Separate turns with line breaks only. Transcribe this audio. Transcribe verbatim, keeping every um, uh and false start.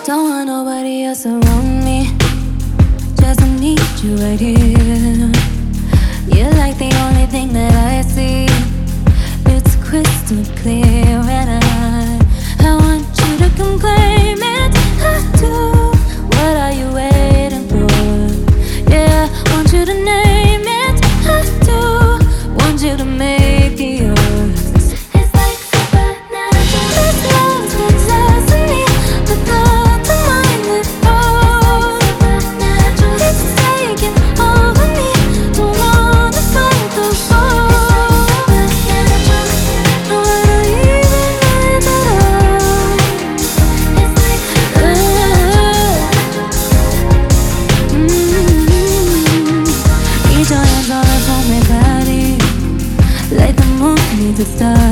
Don't want nobody else around me, just need you right here. You're like the only thing that I see. It's crystal clear, and I, I want you to come claim it. I do. What are you waiting for? Yeah, I want you to name it. I do. Want you to make it yours. It's like supernatural. This love possessing me without the mind that falls. It's taking over me. Don't wanna fight the fall. No one even knows at all. It's like mm-hmm. Each your hands all up on my body, like the moon needs a star.